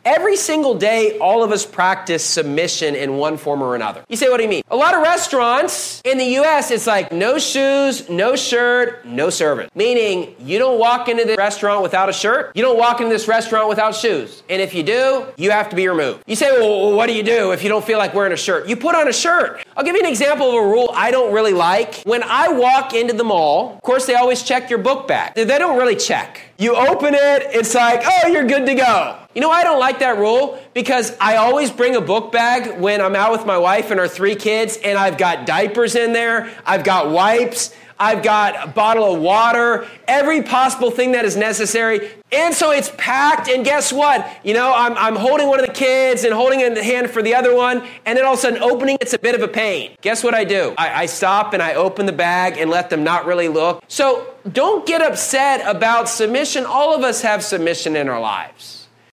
Every single day, all of us practice submission in one form or another. You say, what do you mean? A lot of restaurants in the U.S., it's like no shoes, no shirt, no service. Meaning, you don't walk into the restaurant without a shirt. You don't walk into this restaurant without shoes. And if you do, you have to be removed. You say, well, what do you do if you don't feel like wearing a shirt? You put on a shirt. I'll give you an example of a rule I don't really like. When I walk into the mall, of course, they always check your book bag. They don't really check. You open it, it's like, oh, you're good to go. You know why I don't like that rule? Because I always bring a book bag when I'm out with my wife and our 3 kids, and I've got diapers in there, I've got wipes, I've got a bottle of water, every possible thing that is necessary. And so it's packed, and guess what? You know, I'm holding one of the kids and holding in the hand for the other one, and then all of a sudden opening it's a bit of a pain. Guess what I do? I stop and I open the bag and let them not really look. So don't get upset about submission. All of us have submission in our lives.